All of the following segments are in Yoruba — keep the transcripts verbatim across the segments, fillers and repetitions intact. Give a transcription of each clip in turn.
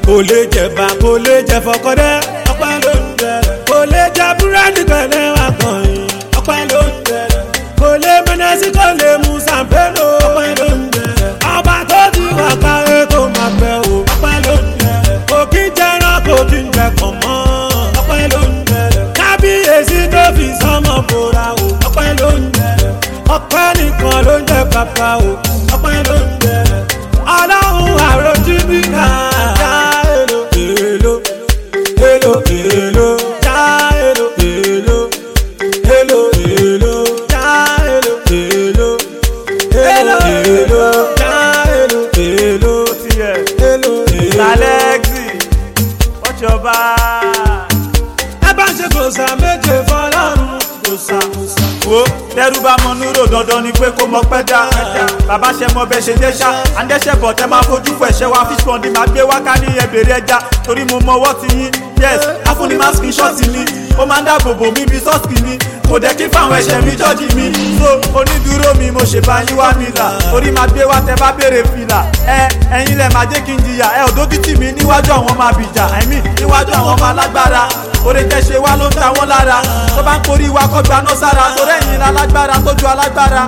kò lè jẹ̀bà kò lè jẹ fọkọ́dẹ́ ọpẹ́ ló ń jẹrẹ kò lè jẹ búrẹ́dì pẹ̀lẹ́ wà kàn yín ọpẹ́ ló ń jẹrẹ kò lè mẹ́nẹ́sì kò lè mú sàmpélò ọpẹ́ ló ń jẹrẹ ọba tó ti wà káyé tó máa bẹ̀ o ọpẹ́ ló ń jẹrẹ kò kí ń jẹran kò kí ń jẹ kàn mọ́ ọpẹ́ ló ń jẹrẹ kábíyèsí tó fi sọmọ bòrà o ọpẹ́ ló ń jẹrẹ ọpẹ́ nìkan ló ń jẹ bàbá o ọpẹ́ ló ń jẹrẹ ọlọ́run àròjù bí ká já èlò èlò èlò èlò já èlò èlò èlò èlò já èlò èlò èlò èlò já èlò èlò tiẹ̀ èlò èlò. Alexi what's your vibe. ẹ bá ń ṣe kòsà méje fọlọ́run kòsà kòsà. wo tẹrù bá mọ núrò dandan ni pé kó mọ pẹ́ dá bàbá ṣe mọ bẹ́ẹ̀ ṣe dé ṣá àndẹ́ṣẹ́ bọ̀ tẹ́ máa fojú fún ẹ̀ṣẹ̀ wa fish pond máa gbé wáká ní ẹbẹ̀rẹ̀ ẹja torí mo mọ ọwọ́ ti yín yes afúnni máa screenshot mi ó máa ń dáàbò bò mí bí sọ́ọ̀sì mi kò dẹ̀ kí fáwọn ẹ̀ṣẹ̀ mi jọ́jì mi so onídùúró mi mo ṣe bá yín wá mi là torí máa gbé wá tẹ bá béèrè fìlà ẹ ẹ̀yin lẹ̀ máa jẹ́ kí n jìyà ẹ ò dójútì mi níwájú àwọn máa bìjà àìmí níwájú àwọn máa lágbára oore tẹ́ ṣe wá ló ń ta wọ́n lára tó bá ń korí wa kọ́ gbaná sára torí ẹ̀yin lálágbára tójú alágbára.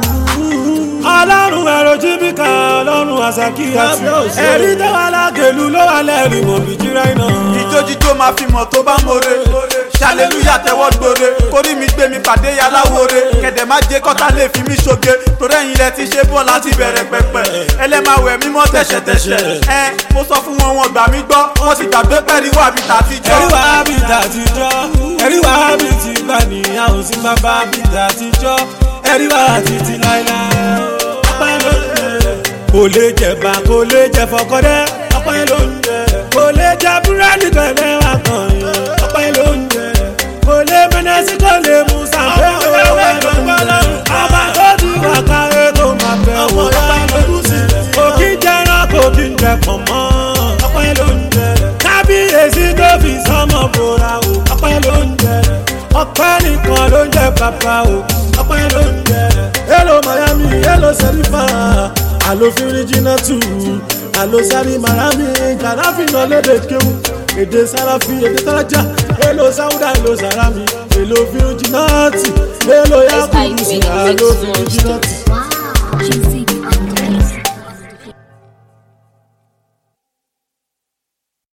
ọlọ́run ẹ̀rọ jíbíkà ọlọ́run àṣàkí àti ẹ̀rí tó wà lágẹ̀lú ló wà lẹ́rìí mọ̀ bí jíra iná. ìjójíjó máa fi mọ̀ tó bá mọ̀re ṣàlélúyà tẹ́wọ́ gbòre kórí mi gbé mi pàdé yaláwore kẹ̀dẹ̀ má jẹ́ kọ́tà lè fi mí ṣoge torí ẹ̀yin lẹ ti ṣe bọ́ láti bẹ̀rẹ̀ pẹ̀pẹ̀ ẹlẹ́màwẹ̀ mímọ́ tẹ̀ṣẹ̀tẹ̀ṣẹ̀ ẹ mo sọ fún wọn wọn gbà mí gbọ́ wọ́n ti gbàgbé pẹ́ẹ́rì wà bí tàtijọ́. ẹ̀rí wà bí tàtijọ́ ẹ̀rí wà bí ti gbà níyàwó sí bàbá bí tàtijọ́ ẹ̀rí wà títí láíláí ọpẹ́ ló ń jẹrẹ kò lè jẹ̀bà kò lè jẹ fọkọ́dẹ́ ọpẹ́ ló ń jẹrẹ kò lè jẹ búrẹ́dì pẹ̀lẹ́ wà kàn yín ọpẹ́ ló ń jẹrẹ kò lè mẹ́nẹ́sì kò lè mú sàmpélò ọpẹ́ ló ń jẹrẹ ọba tó ti wà káyé tó máa bẹ̀ wò ọpẹ́ ló ń jẹrẹ kò kí ń jẹran kò kí ń jẹ pọ̀ mọ́ ọpẹ́ ló ń jẹrẹ kábíyèsí tó fi sọmọ bòrà o ọpẹ́ ló ń jẹrẹ ọpẹ́ nìkan ló ń jẹ bàbá o ọpẹ́ ló ń jẹrẹ. hello Miami hello Serifa alo firijina tu alo sari marami kanafi náà lédè kéwù èdè sarafi èdè saraja hello sauda hello sarami hello firijina ti hello yakubu si alo firijina ti.